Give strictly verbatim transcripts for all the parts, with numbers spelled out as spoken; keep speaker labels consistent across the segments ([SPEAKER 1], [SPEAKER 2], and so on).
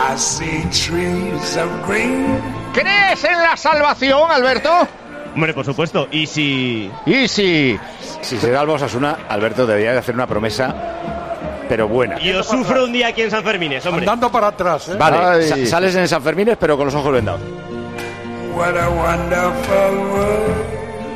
[SPEAKER 1] I see trees of green.
[SPEAKER 2] ¿Crees en la salvación, Alberto?
[SPEAKER 3] Hombre, por supuesto. Y si...
[SPEAKER 2] Y si...
[SPEAKER 4] Si se salva Osasuna, Alberto debería de hacer una promesa, pero buena.
[SPEAKER 3] Yo sufro un día aquí en San Fermines, hombre.
[SPEAKER 5] Andando para atrás, ¿eh?
[SPEAKER 4] Vale, sa- sales en San Fermines, pero con los ojos vendados.
[SPEAKER 1] What a wonderful world.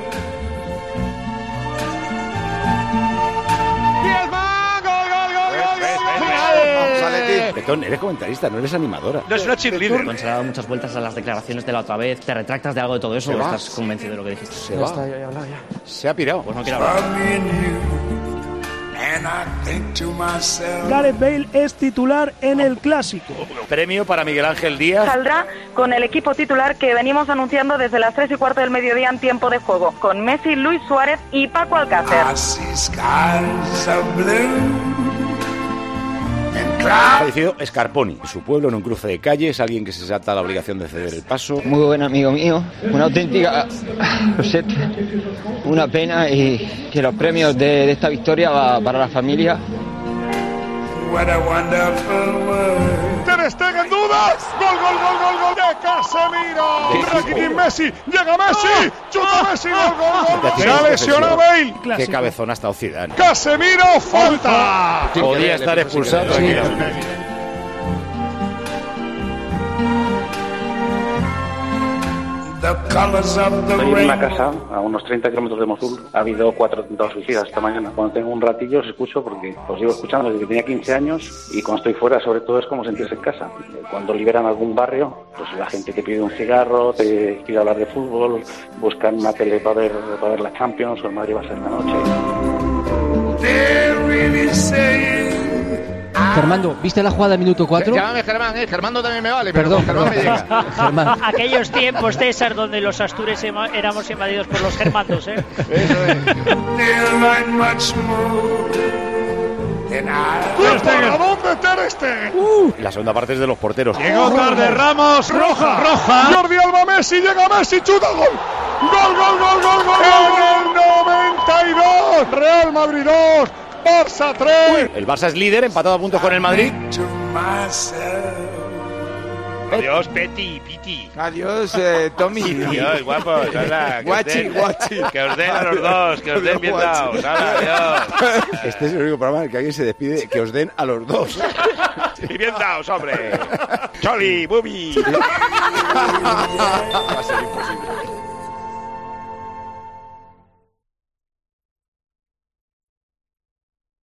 [SPEAKER 4] Betón, eres comentarista, no eres animadora.
[SPEAKER 6] No es una cheerleader.
[SPEAKER 7] Cuando se le ha dado muchas vueltas a las declaraciones de la otra vez, ¿te retractas de algo de todo eso o estás convencido de lo que dijiste?
[SPEAKER 4] Se va.
[SPEAKER 5] Está, ya, ya, ya.
[SPEAKER 4] Se ha pirado.
[SPEAKER 7] Pues no quiero hablar.
[SPEAKER 1] For me and you. And I think to myself.
[SPEAKER 8] Gareth Bale es titular en el Clásico.
[SPEAKER 4] Premio para Miguel Ángel Díaz.
[SPEAKER 9] Saldrá con el equipo titular que venimos anunciando desde las tres y cuarto del mediodía en tiempo de juego, con Messi, Luis Suárez y Paco Alcácer.
[SPEAKER 1] I see skies of blue.
[SPEAKER 4] Ha fallecido Scarponi, en su pueblo, en un cruce de calles, alguien que se salta la obligación de ceder el paso.
[SPEAKER 10] Muy buen amigo mío, una auténtica, lo sé, una pena, y que los premios de, de esta victoria va para la familia.
[SPEAKER 1] What a wonderful world.
[SPEAKER 2] Ter Stegen, dudas. Gol, gol, gol, gol, gol de Casemiro. Rakitic, Messi. Llega Messi. Chuta Messi. Gol, gol, gol. Se ha lesionado Bale.
[SPEAKER 4] Qué cabezón ha estado Zidane.
[SPEAKER 2] Casemiro, falta.
[SPEAKER 4] Podía estar expulsado tranquilamente.
[SPEAKER 1] The colors of the
[SPEAKER 11] Estoy en una
[SPEAKER 1] rainbow.
[SPEAKER 11] casa a unos treinta kilómetros de Mosul. Ha habido cuatro atentados suicidas esta mañana. Cuando tengo un ratillo os escucho porque os llevo escuchando desde que tenía quince años, y cuando estoy fuera sobre todo es como sentirse en casa. Cuando liberan algún barrio, pues la gente te pide un cigarro, te quiere hablar de fútbol, buscan una tele para ver, para ver la Champions o el Madrid va a ser la noche.
[SPEAKER 1] They're really saying.
[SPEAKER 12] Germando, ¿viste la jugada del minuto cuatro?
[SPEAKER 2] Llámame Germán, eh. Germando también me vale, pero
[SPEAKER 12] Perdón,
[SPEAKER 2] con Germán me llega.
[SPEAKER 12] Germán.
[SPEAKER 13] Aquellos tiempos, César, donde los astures ema- éramos invadidos por los germandos, ¿eh?
[SPEAKER 2] Eso es.
[SPEAKER 1] They'll learn much more than I.
[SPEAKER 2] ¿Para dónde Ter Stegen?
[SPEAKER 4] La segunda parte es de los porteros.
[SPEAKER 2] Llegó tarde Ramos, roja, roja. Jordi Alba, Messi, llega Messi, chuta, gol. Gol, gol, gol, gol, gol. En el noventa y dos, Real Madrid dos, Barça tres.
[SPEAKER 4] El Barça es líder, empatado a puntos con el Madrid.
[SPEAKER 1] To myself.
[SPEAKER 6] Adiós, Peti, Piti.
[SPEAKER 5] Adiós, eh, Tommy.
[SPEAKER 6] Adiós, guapos. Hola, que os
[SPEAKER 5] Guachi,
[SPEAKER 6] den-
[SPEAKER 5] guachi.
[SPEAKER 6] Que os den a los dos, que os den bien dados. Hala, adiós.
[SPEAKER 4] Este es el único programa en el que alguien se despide que os den a los dos.
[SPEAKER 6] Y bien dados, hombre. Choli, bubi.
[SPEAKER 4] Va a ser imposible.